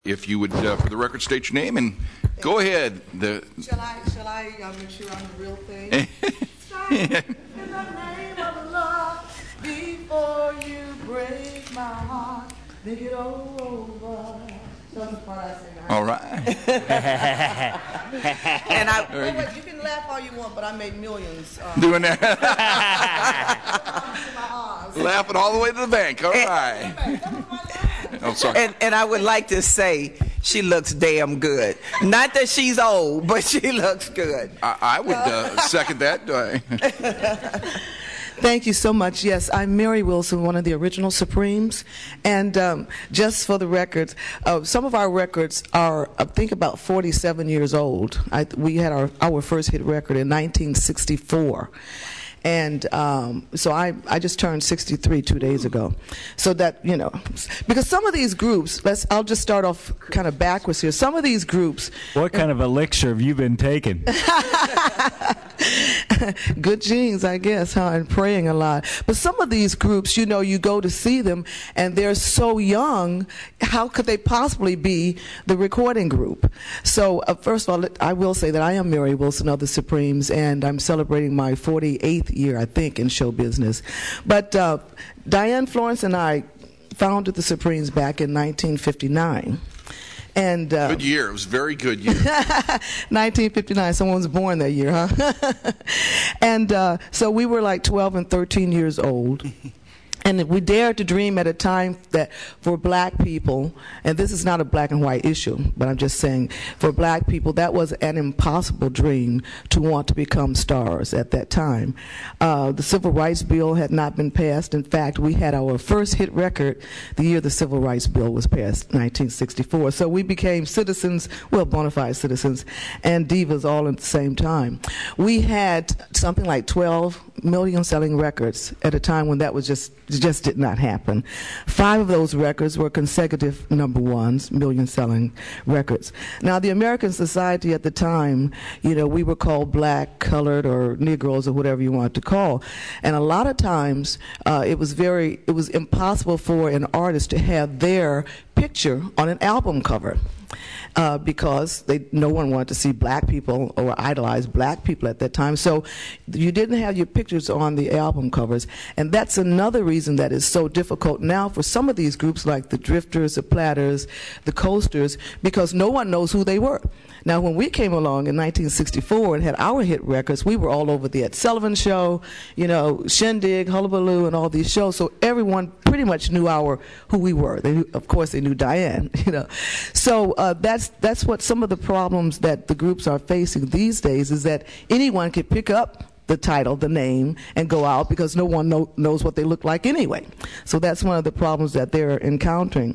If you would, for the record, state your name and go ahead. Shall I make sure I'm the real thing? In the name of the Lord, before you break my heart, make it over. That's the part I sing. All right. And you can laugh all you want, but I made millions. Doing that. Laughing all the way to the bank. All right. Oh, sorry. And I would like to say she looks damn good. Not that she's old, but she looks good. I would second that. Thank you so much. Yes, I'm Mary Wilson, one of the original Supremes. And just for the record, some of our records are, I think, about 47 years old. We had our first hit record in 1964. And so I just turned 63 2 days ago. So that, because some of these groups, I'll just start off kind of backwards here. Some of these groups. What kind of elixir have you been taking? Good genes, I guess, and praying a lot. But some of these groups, you go to see them, and they're so young, how could they possibly be the recording group? So first of all, I will say that I am Mary Wilson of the Supremes, and I'm celebrating my 48th year, I think, in show business. But Diane Florence and I founded the Supremes back in 1959. And good year. It was a very good year. 1959. Someone was born that year, huh? And so we were like 12 and 13 years old. And we dared to dream at a time that for black people, and this is not a black and white issue, but I'm just saying, for black people, that was an impossible dream to want to become stars at that time. The Civil Rights Bill had not been passed. In fact, we had our first hit record the year the Civil Rights Bill was passed, 1964. So we became citizens, bona fide citizens, and divas all at the same time. We had something like 12 million selling records at a time when that was just did not happen. 5 of those records were consecutive number ones, million selling records. Now, the American society at the time, we were called black, colored, or Negroes, or whatever you want to call. And a lot of times, it was impossible for an artist to have their picture on an album cover. Because no one wanted to see black people or idolize black people at that time. So you didn't have your pictures on the album covers. And that's another reason that is so difficult now for some of these groups like the Drifters, the Platters, the Coasters, because no one knows who they were. Now, when we came along in 1964 and had our hit records, we were all over the Ed Sullivan Show, Shindig, Hullabaloo, and all these shows. So everyone pretty much knew who we were. Of course, they knew Diane. So that's what some of the problems that the groups are facing these days is that anyone could pick up the title, the name, and go out because no one knows what they look like anyway. So that's one of the problems that they're encountering.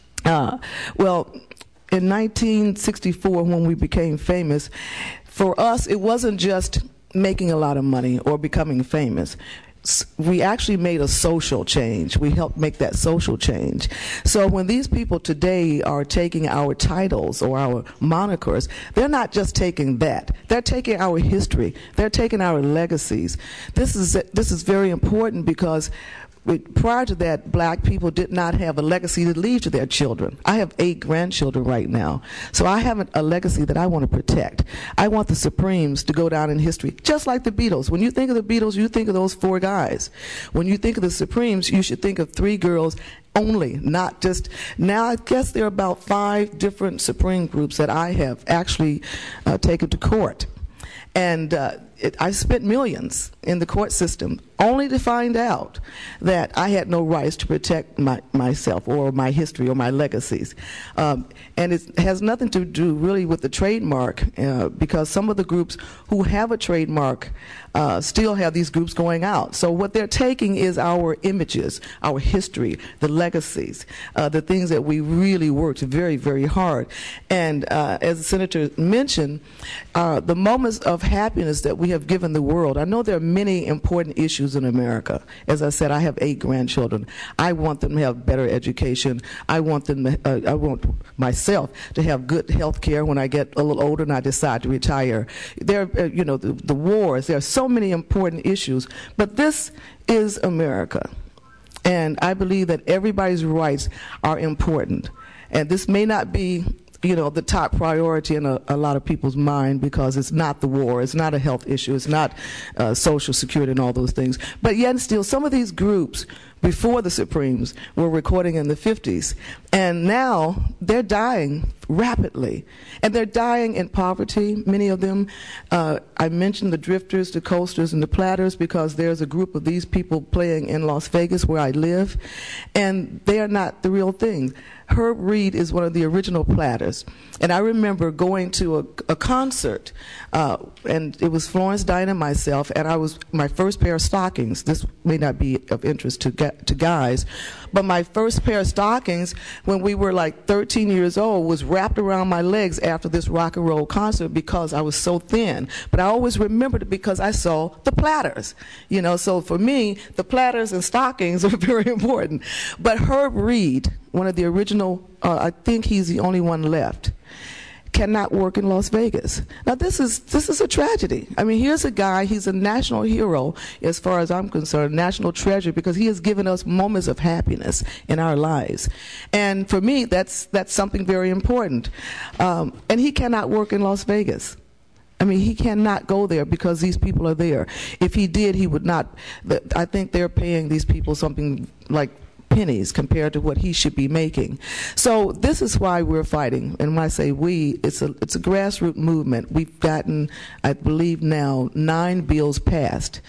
In 1964, when we became famous, for us, it wasn't just making a lot of money or becoming famous. We actually made a social change. We helped make that social change. So when these people today are taking our titles or our monikers, they're not just taking that. They're taking our history. They're taking our legacies. This is very important because prior to that, black people did not have a legacy to leave to their children. I have 8 grandchildren right now, so I have a legacy that I want to protect. I want the Supremes to go down in history, just like the Beatles. When you think of the Beatles, you think of those 4 guys. When you think of the Supremes, you should think of 3 girls only, not just. Now, I guess there are about 5 different Supreme groups that I have actually taken to court. And I spent millions in the court system only to find out that I had no rights to protect myself or my history or my legacies. And it has nothing to do really with the trademark because some of the groups who have a trademark still have these groups going out. So what they're taking is our images, our history, the legacies, the things that we really worked very, very hard. And as the Senator mentioned, the moments of happiness that we have given the world. I know there are many important issues in America. As I said, I have 8 grandchildren. I want them to have better education. I want myself to have good health care when I get a little older and I decide to retire. There, the wars. There are so many important issues, but this is America, and I believe that everybody's rights are important. And this may not be, the top priority in a lot of people's mind, because it's not the war, it's not a health issue, it's not Social Security and all those things. But yet and still, some of these groups before the Supremes were recording in the 50s, and now they're dying rapidly, and they're dying in poverty, many of them. I mentioned the Drifters, the Coasters, and the Platters because there's a group of these people playing in Las Vegas where I live, and they are not the real thing. Herb Reed is one of the original Platters, and I remember going to a concert, and it was Florence, Diane, and myself, and my first pair of stockings. This may not be of interest to guys, but my first pair of stockings when we were like 13 years old was wrapped around my legs after this rock and roll concert because I was so thin. But I always remembered it because I saw the Platters, so for me, the Platters and stockings are very important. But Herb Reed, one of the original, I think he's the only one left, cannot work in Las Vegas. Now this is a tragedy. I mean, here's a guy, he's a national hero as far as I'm concerned, national treasure, because he has given us moments of happiness in our lives. And for me, that's something very important. And he cannot work in Las Vegas. I mean, he cannot go there because these people are there. If he did, he would not. I think they're paying these people something like pennies compared to what he should be making. So this is why we're fighting. And when I say we, it's a grassroots movement. We've gotten, I believe now, 9 bills passed,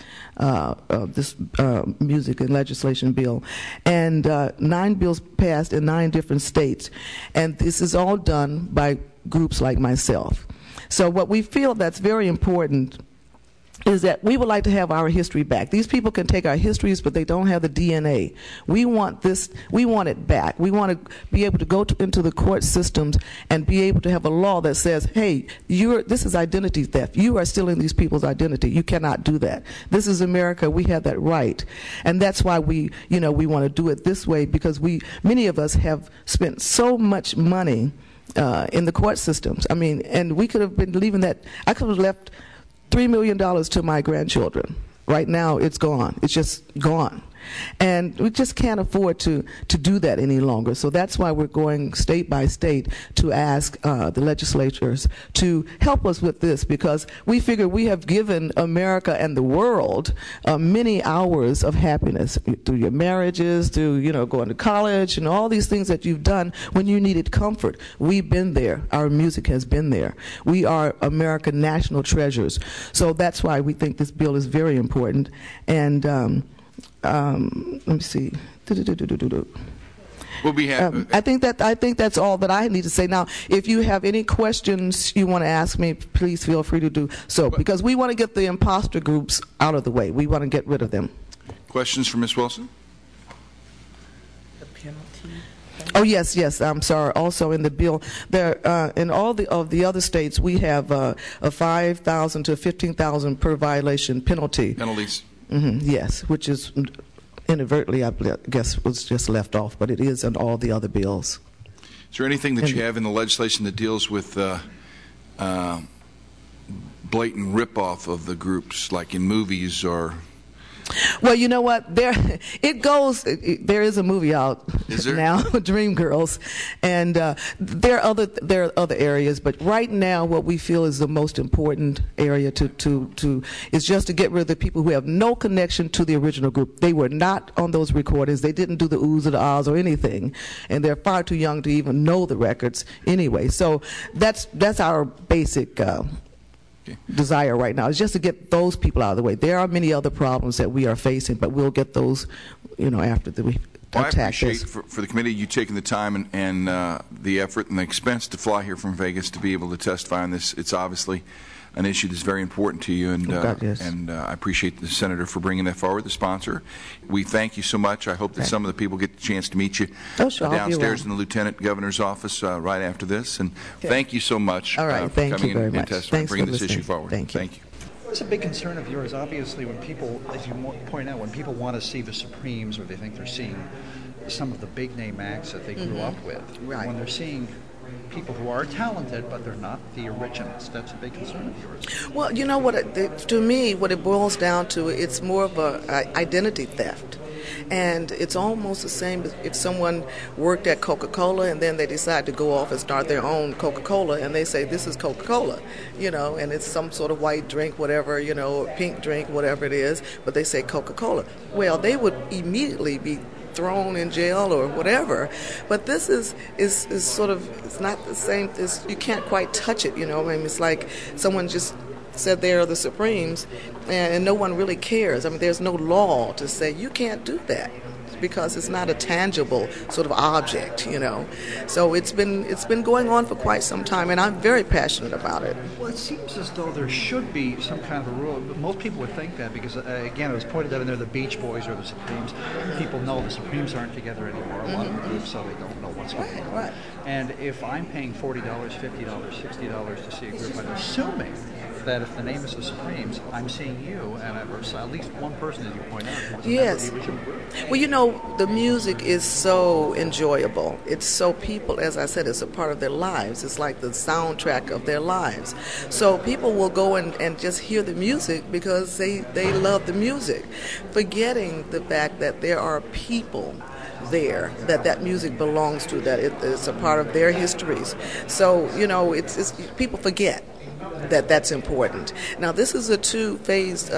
this music and legislation bill, and 9 bills passed in 9 different states. And this is all done by groups like myself. So what we feel that's very important is that we would like to have our history back. These people can take our histories, but they don't have the DNA. We want this. We want it back. We want to be able to go into the court systems and be able to have a law that says, hey, this is identity theft. You are stealing these people's identity. You cannot do that. This is America. We have that right. And that's why we want to do it this way, because many of us have spent so much money in the court systems. I mean, and we could have been leaving that. I could have left $3 million to my grandchildren. Right now, it's gone. It's just gone. And we just can't afford to do that any longer. So that's why we're going state by state to ask the legislatures to help us with this, because we figure we have given America and the world many hours of happiness through your marriages, through going to college, and all these things that you've done when you needed comfort. We've been there. Our music has been there. We are American national treasures. So that's why we think this bill is very important. And let me see. We'll be happy. I think that's all that I need to say. Now, if you have any questions you want to ask me, please feel free to do so, because we want to get the imposter groups out of the way. We want to get rid of them. Questions for Ms. Wilson? The penalty. Oh yes. I'm sorry. Also in the bill, there in all of the other states, we have a $5,000 to $15,000 per violation penalty. Penalties. Yes, which is inadvertently, I guess, was just left off, but it is in all the other bills. Is there anything that you have in the legislation that deals with blatant rip-off of the groups, like in movies or? Well, you know what? There is a movie out now, Dreamgirls, and there are other areas. But right now, what we feel is the most important area is just to get rid of the people who have no connection to the original group. They were not on those recordings. They didn't do the oohs or the ahs or anything, and they're far too young to even know the records anyway. So that's our basic desire right now, is just to get those people out of the way. There are many other problems that we are facing, but we'll get those, after we attack I appreciate this. for the committee you taking the time and the effort and the expense to fly here from Vegas to be able to testify on this. It's obviously an issue that's very important to you, and yes. I appreciate the Senator for bringing that forward, the sponsor. We thank you so much. I hope that some of the people get the chance to meet you downstairs in the Lieutenant Governor's office right after this. And thank you so much for coming in and testifying, bringing this issue forward. Thank you. It's a big concern of yours, obviously, when people, as you point out, when people want to see the Supremes or they think they're seeing some of the big-name acts that they grew up with. Right. When they're seeing people who are talented, but they're not the originals. That's a big concern of yours. Well, to me, what it boils down to, it's more of a identity theft. And it's almost the same as if someone worked at Coca-Cola and then they decide to go off and start their own Coca-Cola, and they say, this is Coca-Cola, and it's some sort of white drink, whatever, or pink drink, whatever it is, but they say Coca-Cola. Well, they would immediately be thrown in jail or whatever. But this is sort of, it's not the same, you can't quite touch it, it's like someone just said they're the Supremes and no one really cares. There's no law to say you can't do that because it's not a tangible sort of object, So it's been going on for quite some time, and I'm very passionate about it. Well, it seems as though there should be some kind of a rule. Most people would think that because, again, it was pointed out in there the Beach Boys or the Supremes. People know the Supremes aren't together anymore. A lot of groups, so they don't know what's going on. Right. And if I'm paying $40, $50, $60 to see a group, I'm assuming that if the name is the Supremes, I'm seeing you and at least one person, as you point out, yes. Well, the music is so enjoyable. It's so people, as I said, it's a part of their lives. It's like the soundtrack of their lives. So people will go and just hear the music because they love the music, forgetting the fact that there are people there that music belongs to, that it's a part of their histories. So, it's people forget that's important. Now, this is a two-phased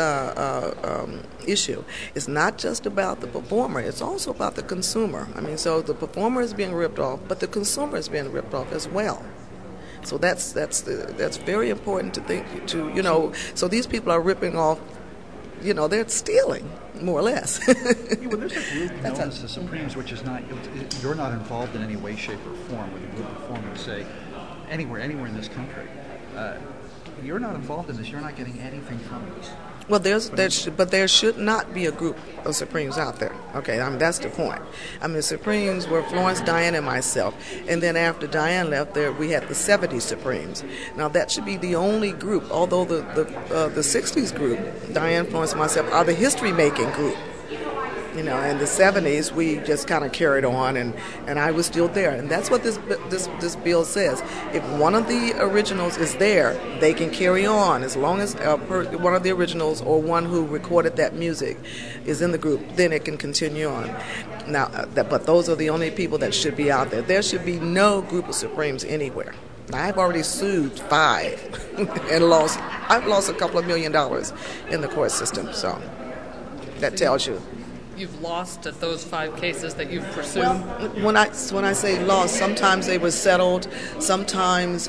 issue. It's not just about the performer. It's also about the consumer. So the performer is being ripped off, but the consumer is being ripped off as well. So that's very important to think to. So these people are ripping off. They're stealing, more or less. Well, there's a group known as the Supremes, which is not. You're not involved in any way, shape, or form with a group of performers, say, anywhere in this country. You're not involved in this. You're not getting anything from this. Well, there should not be a group of Supremes out there. Okay, that's the point. The Supremes were Florence, Diane, and myself, and then after Diane left, we had the 70s Supremes. Now that should be the only group. Although the 60s group, Diane, Florence, and myself, are the history-making group. In the 70s, we just kind of carried on, and I was still there. And that's what this bill says. If one of the originals is there, they can carry on. As long as one of the originals or one who recorded that music is in the group, then it can continue on. Now, but those are the only people that should be out there. There should be no group of Supremes anywhere. Now, I've already sued 5 and I've lost a couple of $1 million in the court system. So that tells you. You've lost at those 5 cases that you've pursued? Well, when I say lost, sometimes they were settled, sometimes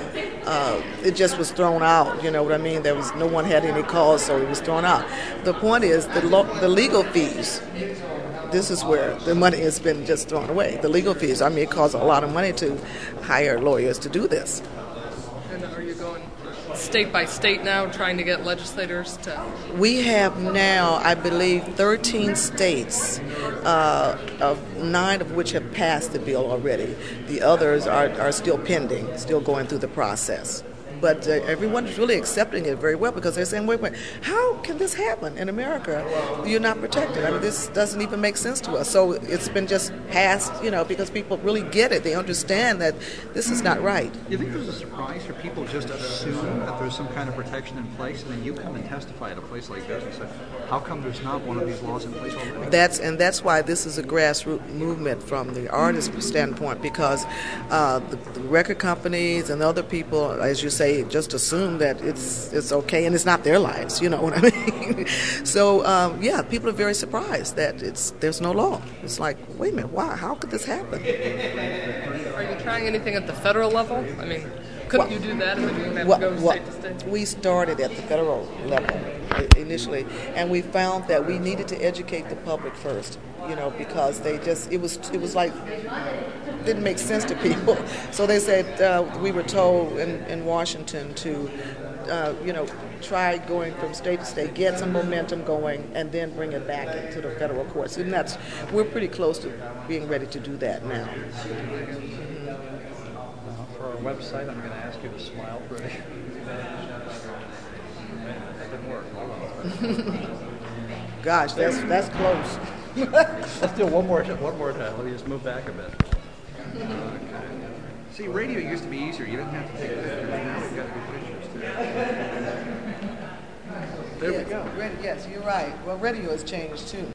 it just was thrown out. You know what I mean? There was no one had any cause, so it was thrown out. The point is the legal fees. This is where the money has been just thrown away. The legal fees. It costs a lot of money to hire lawyers to do this. And are you going state by state now, trying to get legislators to? We have now, I believe, 13 states, of 9 of which have passed the bill already. The others are still pending, still going through the process. But everyone is really accepting it very well because they're saying, wait, how can this happen in America? You're not protected. This doesn't even make sense to us. So it's been just passed, because people really get it. They understand that this is not right. Do you think there's a surprise for people just assume that there's some kind of protection in place, and then you come and testify at a place like this and say, how come there's not one of these laws in place already? That's why this is a grassroots movement from the artist standpoint, because the record companies and other people, as you say, just assume that it's okay and it's not their lives, you know what I mean? So people are very surprised that there's no law. It's like, wait a minute, why? How could this happen? Are you trying anything at the federal level? Couldn't you do that and then you have to go state to state? We started at the federal level initially, and we found that we needed to educate the public first, because it was like didn't make sense to people. So they said we were told in Washington to try going from state to state, get some momentum going, and then bring it back into the federal courts. And we're pretty close to being ready to do that now. For our website, I'm going to ask you to smile for it. That didn't work. Hold on. Gosh, that's close. Let's do it one more time. Let me just move back a bit. Okay. See, radio used to be easier. You didn't have to take pictures. Now we've got to do pictures too. There we go. Yes, you're right. Well, radio has changed too.